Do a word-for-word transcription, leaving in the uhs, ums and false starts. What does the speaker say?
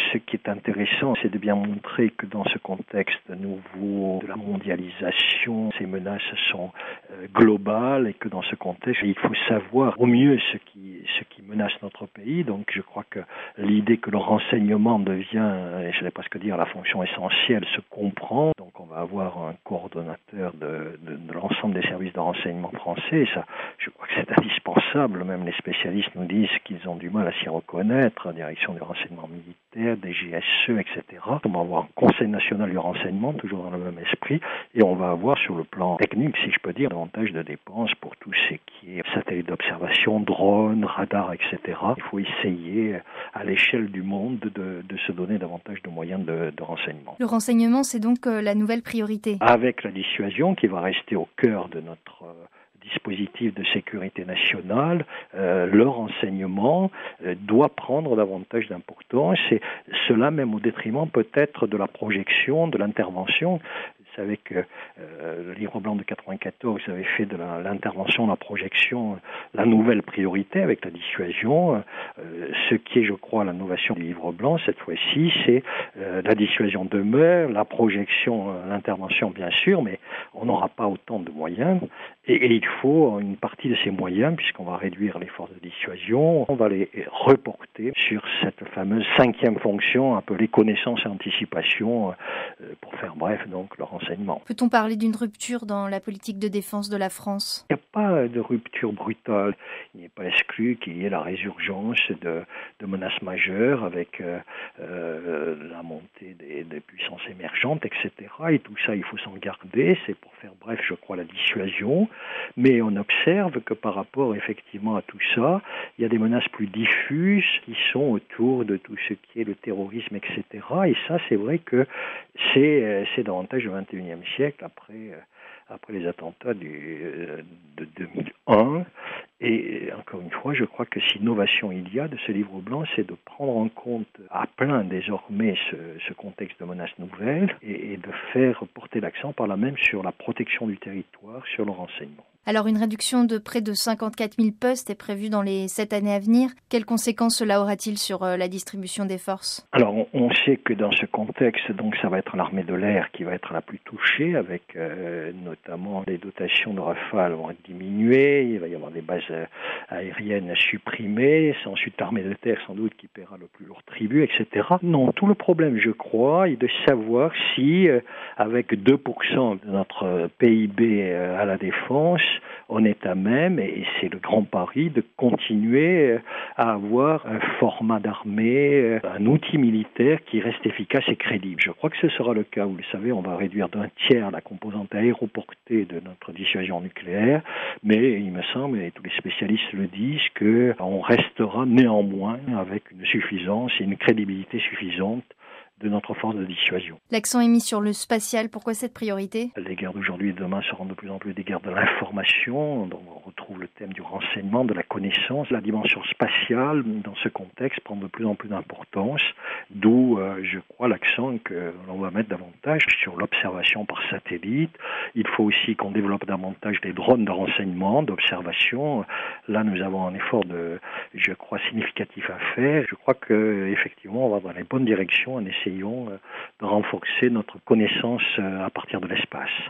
ce qui est intéressant, c'est de bien montrer que dans ce contexte nouveau de la mondialisation, ces menaces sont euh, globales et que dans ce contexte, il faut savoir au mieux ce qui, ce qui menace notre pays. Donc je crois que l'idée que le renseignement devient, et je n'ai pas ce que dire, la fonction essentielle se comprend. Donc on va avoir un coordonnateur de, de, de l'ensemble des services de renseignement français. Et ça, je crois que c'est indispensable. Même les spécialistes nous disent qu'ils ont du mal à s'y reconnaître. La direction du renseignement militaire, des G S E, et cetera. On va avoir un Conseil national du renseignement, toujours dans le même esprit. Et on va avoir sur le plan technique, si je peux dire, davantage de dépenses pour tout ce qui est satellites d'observation, drones, radars, et cetera. Il faut essayer à l'échelle du monde de, de se donner davantage de moyens de, de renseignement. Le renseignement, c'est donc euh, la nouvelle priorité. Avec la dissuasion qui va rester au cœur de notre euh, dispositif de sécurité nationale, euh, le renseignement euh, doit prendre davantage d'importance, et cela même au détriment peut-être de la projection, de l'intervention. Vous savez que euh, le livre blanc de quatre-vingt-quatorze avait fait de la, l'intervention, la projection, la nouvelle priorité avec la dissuasion. Euh, ce qui est, je crois, l'innovation du livre blanc cette fois-ci, c'est euh, la dissuasion demeure, la projection, euh, l'intervention bien sûr, mais on n'aura pas autant de moyens. Et, et il faut une partie de ces moyens, puisqu'on va réduire les forces de dissuasion, on va les reporter sur cette fameuse cinquième fonction, appelée connaissance et anticipation, euh, pour faire bref, donc le renseignement. Peut-on parler d'une rupture dans la politique de défense de la France ? Il n'y a pas de rupture brutale. Il n'est pas exclu qu'il y ait la résurgence de, de menaces majeures avec euh, euh, la montée des, des puissances émergentes, et cetera. Et tout ça, il faut s'en garder. C'est pour faire bref, je crois, la dissuasion. Mais on observe que par rapport effectivement à tout ça, il y a des menaces plus diffuses qui sont autour de tout ce qui est le terrorisme, et cetera. Et ça, c'est vrai que c'est, c'est davantage au vingt et unième siècle, après, après les attentats du, de deux mille un. Et encore une fois, je crois que si innovation il y a de ce livre blanc, c'est de prendre en compte à plein désormais ce, ce contexte de menaces nouvelles et, et de faire porter l'accent par là même sur la protection du territoire, sur le renseignement. Alors une réduction de près de cinquante-quatre mille postes est prévue dans les sept années à venir. Quelles conséquences cela aura-t-il sur la distribution des forces ? Alors on, on sait que dans ce contexte, donc ça va être l'armée de l'air qui va être la plus touchée, avec euh, notamment les dotations de Rafale vont être diminuées, il va y avoir des bases aériennes supprimées, c'est ensuite l'armée de terre sans doute qui paiera le plus lourd tribut, et cetera. Non, tout le problème, je crois, est de savoir si, euh, avec deux pour cent de notre P I B euh, à la défense, on est à même, et c'est le grand pari, de continuer à avoir un format d'armée, un outil militaire qui reste efficace et crédible. Je crois que ce sera le cas. Vous le savez, on va réduire d'un tiers la composante aéroportée de notre dissuasion nucléaire, mais il me semble, et tous les spécialistes le disent, qu'on restera néanmoins avec une suffisance et une crédibilité suffisante de notre force de dissuasion. L'accent est mis sur le spatial. Pourquoi cette priorité ? Les guerres d'aujourd'hui et demain seront de plus en plus des guerres de l'information. Donc on retrouve le thème du renseignement, de la connaissance. La dimension spatiale, dans ce contexte, prend de plus en plus d'importance. D'où, euh, je crois, l'accent que l'on va mettre davantage sur l'observation par satellite. Il faut aussi qu'on développe davantage des drones de renseignement, d'observation. Là, nous avons un effort de, je crois, significatif à faire. Je crois que effectivement, on va dans les bonnes directions en essayant de renforcer notre connaissance à partir de l'espace.